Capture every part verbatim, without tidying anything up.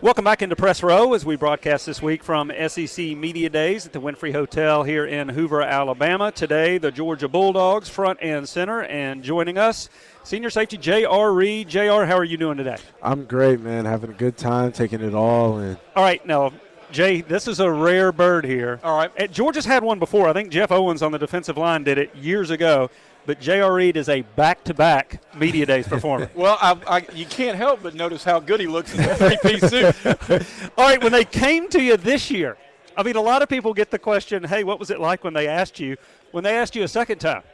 Welcome back into Press Row as we broadcast this week from S E C Media Days at the Winfrey Hotel here in Hoover, Alabama. Today, the Georgia Bulldogs front and center, and joining us, senior safety J R. Reed. J R, how are you doing today? I'm great, man. Having a good time, taking it all in. All right, now, Jay, this is a rare bird here. All right. Uh, Georgia's had one before. I think Jeff Owens on the defensive line did it years ago. But J R. Reed is a back-to-back Media Days performer. Well, I, I, you can't help but notice how good he looks in that three-piece suit. All right, when they came to you this year, I mean, a lot of people get the question, hey, what was it like when they asked you, when they asked you a second time?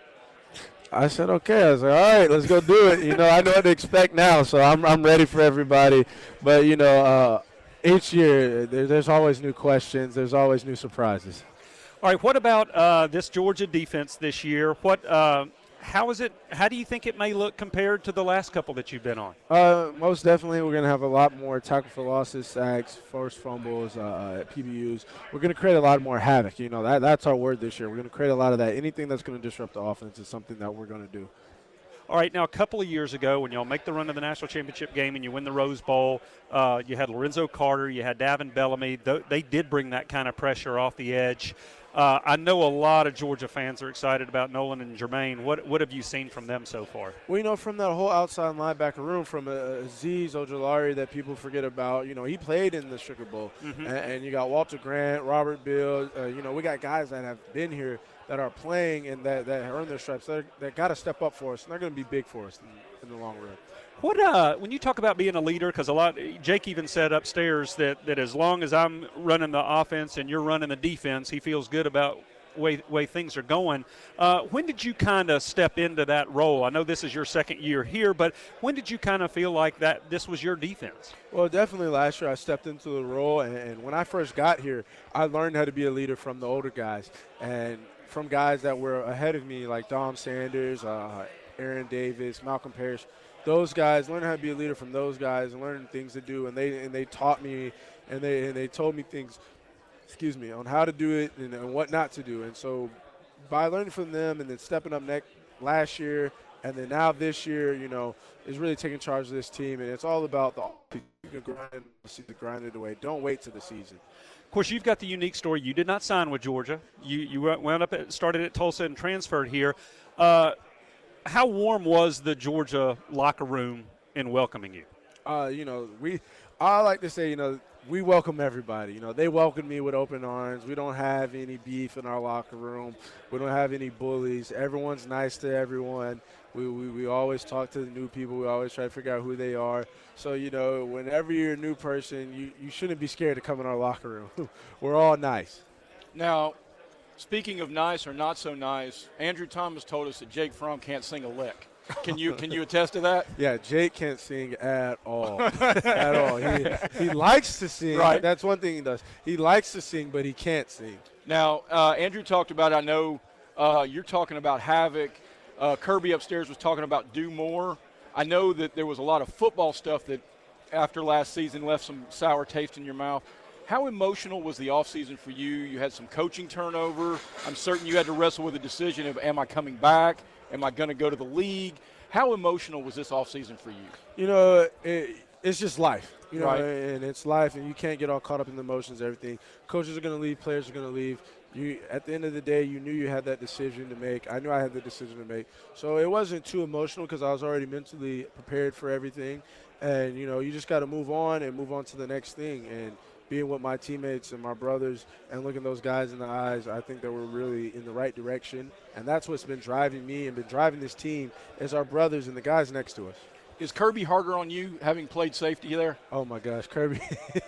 I said, okay. I was like, all right, let's go do it. You know, I know what to expect now, so I'm I'm ready for everybody. But, you know, uh, each year there, there's always new questions. There's always new surprises. All right, what about uh, this Georgia defense this year? What, uh, how is it? How do you think it may look compared to the last couple that you've been on? Uh, most definitely, we're going to have a lot more tackle for losses, sacks, forced fumbles, uh, P B Us. We're going to create a lot more havoc. You know, that that's our word this year. We're going to create a lot of that. Anything that's going to disrupt the offense is something that we're going to do. All right, now a couple of years ago when y'all make the run to the national championship game and you win the Rose Bowl, uh, you had Lorenzo Carter, you had Davin Bellamy. Th- they did bring that kind of pressure off the edge. Uh, I know a lot of Georgia fans are excited about Nolan and Jermaine. What what have you seen from them so far? Well, you know, from that whole outside linebacker room, from uh, Azeez Ojulari that people forget about, you know, he played in the Sugar Bowl. Mm-hmm. And, and you got Walter Grant, Robert Bill. Uh, you know, we got guys that have been here that are playing and that, that earn their stripes. That, that got to step up for us, and they're going to be big for us in, in the long run. What uh, when you talk about being a leader, because a lot, Jake even said upstairs that, that as long as I'm running the offense and you're running the defense, he feels good about way way things are going. Uh, when did you kind of step into that role? I know this is your second year here, but when did you kind of feel like that this was your defense? Well, definitely last year I stepped into the role, and, and when I first got here, I learned how to be a leader from the older guys and from guys that were ahead of me, like Dom Sanders, uh, Aaron Davis, Malcolm Parrish. Those guys, learning how to be a leader from those guys and learning things to do, and they and they taught me, and they and they told me things, excuse me, on how to do it and, and what not to do. And so, by learning from them and then stepping up next last year, and then now this year, you know, is really taking charge of this team, and it's all about the you can grind, see the grind it away. Don't wait till the season. Of course, you've got the unique story. You did not sign with Georgia. You you wound up at, started at Tulsa and transferred here. Uh, How warm was the Georgia locker room in welcoming you? Uh, you know, we I like to say, you know, we welcome everybody. You know, they welcome me with open arms. We don't have any beef in our locker room. We don't have any bullies. Everyone's nice to everyone. We, we, we always talk to the new people. We always try to figure out who they are. So, you know, whenever you're a new person, you, you shouldn't be scared to come in our locker room. We're all nice. Now, speaking of nice or not so nice, Andrew Thomas told us that Jake Fromm can't sing a lick. Can you can you attest to that? Yeah, Jake can't sing at all. At all. He, he likes to sing. Right. That's one thing he does. He likes to sing, but he can't sing. Now, uh, Andrew talked about, I know uh, you're talking about havoc. Uh, Kirby upstairs was talking about do more. I know that there was a lot of football stuff that after last season left some sour taste in your mouth. How emotional was the offseason for you? You had some coaching turnover. I'm certain you had to wrestle with a decision of, am I coming back? Am I going to go to the league? How emotional was this offseason for you? You know, it, it's just life. You know, Right. and it's life, and you can't get all caught up in the emotions, everything. Coaches are going to leave. Players are going to leave. You, at the end of the day, you knew you had that decision to make. I knew I had the decision to make. So it wasn't too emotional because I was already mentally prepared for everything. And, you know, you just got to move on and move on to the next thing. And being with my teammates and my brothers and looking those guys in the eyes, I think that we're really in the right direction. And that's what's been driving me and been driving this team is our brothers and the guys next to us. Is Kirby harder on you having played safety there? Oh, my gosh, Kirby.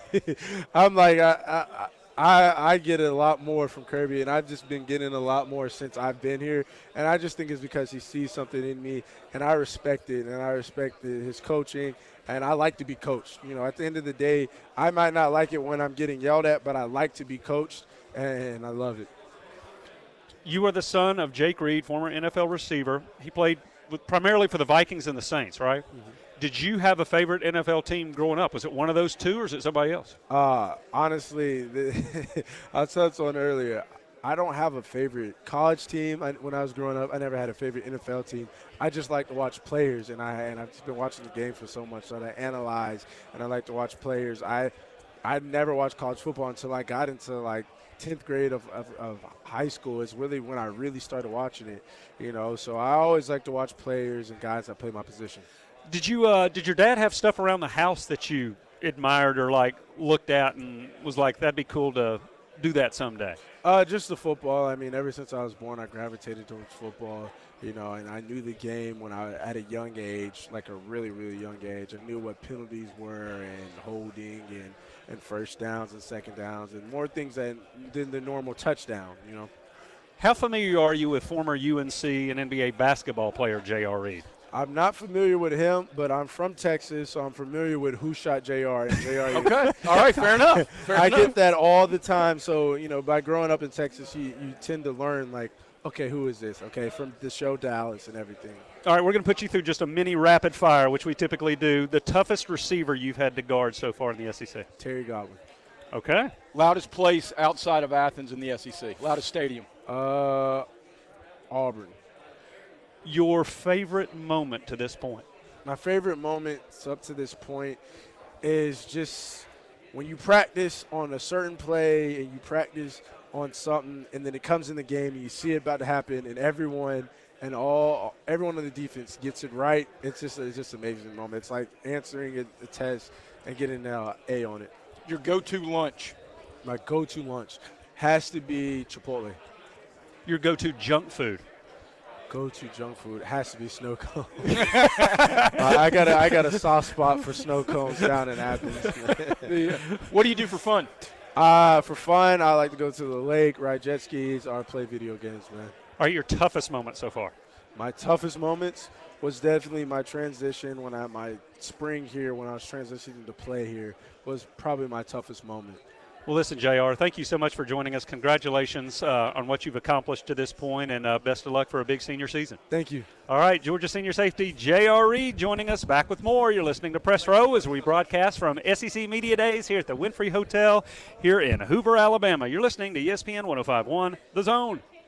I'm like, I, I, I, I get a lot more from Kirby, and I've just been getting a lot more since I've been here. And I just think it's because he sees something in me, and I respect it, and I respect his coaching, and I like to be coached. You know, at the end of the day, I might not like it when I'm getting yelled at, but I like to be coached, and I love it. You are the son of Jake Reed, former N F L receiver. He played with, primarily for the Vikings and the Saints, right? Mm-hmm. Did you have a favorite N F L team growing up? Was it one of those two, or is it somebody else? Uh, honestly, the, I touched on earlier. I don't have a favorite college team. I, when I was growing up, I never had a favorite N F L team. I just like to watch players, and I and I've just been watching the game for so much that I analyze, and I like to watch players. I I never watched college football until I got into like tenth grade of, of, of high school. Is really when I really started watching it, you know. So I always like to watch players and guys that play my position. Did you uh, did your dad have stuff around the house that you admired or like looked at and was like, that'd be cool to do that someday? Uh, just the football. I mean, ever since I was born, I gravitated towards football, you know, and I knew the game when I at a young age, like a really, really young age. I knew what penalties were and holding and, and first downs and second downs and more things than, than the normal touchdown, you know. How familiar are you with former U N C and N B A basketball player J R. Reed? I'm not familiar with him, but I'm from Texas, so I'm familiar with who shot J R. And J R okay, all right, fair enough. Fair I enough. get that all the time. So, you know, by growing up in Texas, you, you tend to learn, like, okay, who is this? Okay, from the show Dallas and everything. All right, we're going to put you through just a mini rapid fire, which we typically do. The toughest receiver you've had to guard so far in the S E C? Terry Godwin. Okay. Loudest place outside of Athens in the S E C? Loudest stadium? Uh, Auburn. Your favorite moment to this point? My favorite moments up to this point is just when you practice on a certain play and you practice on something and then it comes in the game and you see it about to happen and everyone and all everyone on the defense gets it right. It's just it's just an amazing moment. It's like answering a, a test and getting an A on it. Your go-to lunch? My go-to lunch has to be Chipotle. Your go-to junk food? Go-to junk food has to be snow cone. uh, I got a, I got a soft spot for snow cones down in Athens. What do you do for fun? Uh, for fun, I like to go to the lake, ride jet skis, or play video games, man. All right, your toughest moment so far? My toughest moments was definitely my transition when I my spring here, when I was transitioning to play here, was probably my toughest moment. Well, listen, J R, thank you so much for joining us. Congratulations uh, on what you've accomplished to this point, and uh, best of luck for a big senior season. Thank you. All right, Georgia senior safety J R. Reed joining us. Back with more. You're listening to Press Row as we broadcast from S E C Media Days here at the Winfrey Hotel here in Hoover, Alabama. You're listening to E S P N one oh five point one, The Zone.